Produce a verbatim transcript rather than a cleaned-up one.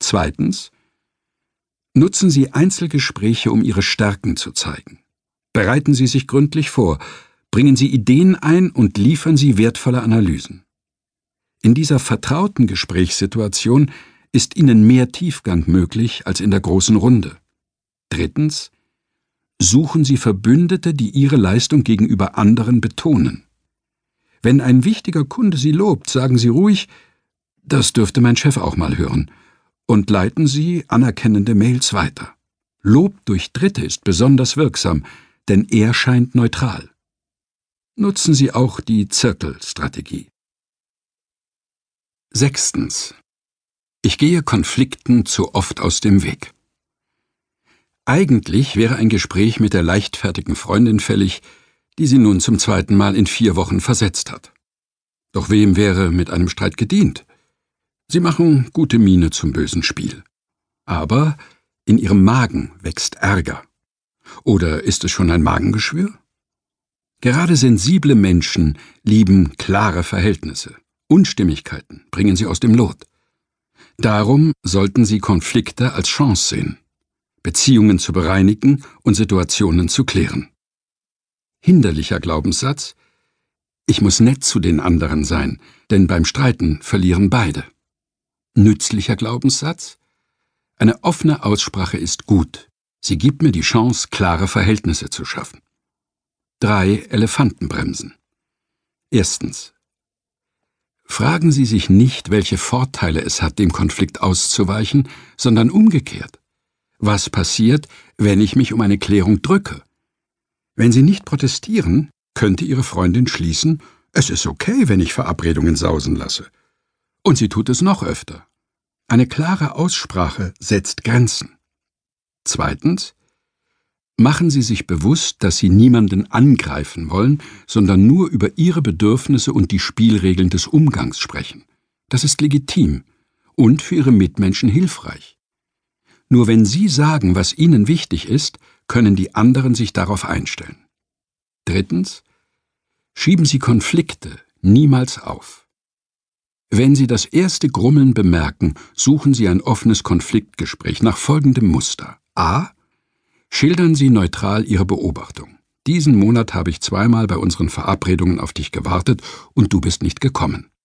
Zweitens. Nutzen Sie Einzelgespräche, um Ihre Stärken zu zeigen. Bereiten Sie sich gründlich vor, bringen Sie Ideen ein und liefern Sie wertvolle Analysen. In dieser vertrauten Gesprächssituation ist Ihnen mehr Tiefgang möglich als in der großen Runde. Drittens. Suchen Sie Verbündete, die Ihre Leistung gegenüber anderen betonen. Wenn ein wichtiger Kunde Sie lobt, sagen Sie ruhig, das dürfte mein Chef auch mal hören, und leiten Sie anerkennende Mails weiter. Lob durch Dritte ist besonders wirksam, denn er scheint neutral. Nutzen Sie auch die Zirkelstrategie. Sechstens. Ich gehe Konflikten zu oft aus dem Weg. Eigentlich wäre ein Gespräch mit der leichtfertigen Freundin fällig, die sie nun zum zweiten Mal in vier Wochen versetzt hat. Doch wem wäre mit einem Streit gedient? Sie machen gute Miene zum bösen Spiel. Aber in ihrem Magen wächst Ärger. Oder ist es schon ein Magengeschwür? Gerade sensible Menschen lieben klare Verhältnisse. Unstimmigkeiten bringen sie aus dem Lot. Darum sollten Sie Konflikte als Chance sehen, Beziehungen zu bereinigen und Situationen zu klären. Hinderlicher Glaubenssatz: Ich muss nett zu den anderen sein, denn beim Streiten verlieren beide. Nützlicher Glaubenssatz: Eine offene Aussprache ist gut. Sie gibt mir die Chance, klare Verhältnisse zu schaffen. Drei Elefantenbremsen. Erstens. Fragen Sie sich nicht, welche Vorteile es hat, dem Konflikt auszuweichen, sondern umgekehrt. Was passiert, wenn ich mich um eine Klärung drücke? Wenn Sie nicht protestieren, könnte Ihre Freundin schließen, es ist okay, wenn ich Verabredungen sausen lasse. Und sie tut es noch öfter. Eine klare Aussprache setzt Grenzen. Zweitens. Machen Sie sich bewusst, dass Sie niemanden angreifen wollen, sondern nur über Ihre Bedürfnisse und die Spielregeln des Umgangs sprechen. Das ist legitim und für Ihre Mitmenschen hilfreich. Nur wenn Sie sagen, was Ihnen wichtig ist, können die anderen sich darauf einstellen. Drittens. Schieben Sie Konflikte niemals auf. Wenn Sie das erste Grummeln bemerken, suchen Sie ein offenes Konfliktgespräch nach folgendem Muster. A. Schildern Sie neutral Ihre Beobachtung. Diesen Monat habe ich zweimal bei unseren Verabredungen auf dich gewartet und du bist nicht gekommen.